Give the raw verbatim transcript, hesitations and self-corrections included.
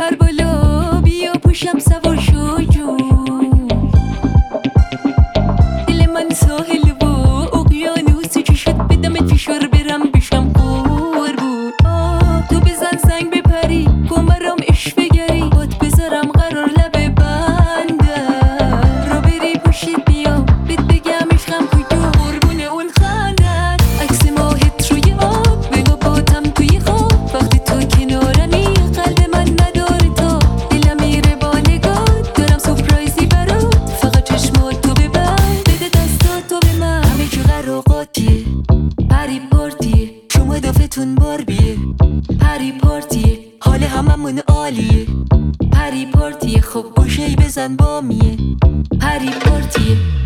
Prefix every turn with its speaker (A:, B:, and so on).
A: بپر بالا بیا پشم سوار شو جو. دل من ساحل و اقیانوس چشت بدمت فشار برم بشم قربون. تو بزن زنگ بپری کمرم عشق بگری بات بذارم قرار لبه بندر را بری پشت بیام بهت بگم عشقم کجا قربون اون خندت. عکس ماهت روی آب بگو باتم توی خواب وقتی تو کنارمی قلب من نداره تا دلم میره با نگات دارم سپرایزی برات فقط چشمات تو ببند بده دستات تو به من همه جو قراقاتیه پری پارتیه شما دافتون باربیه پری پارتیه حال هممون عالیه پری پارتیه خب گوشه‌ای بزن بامیه پری پارتیه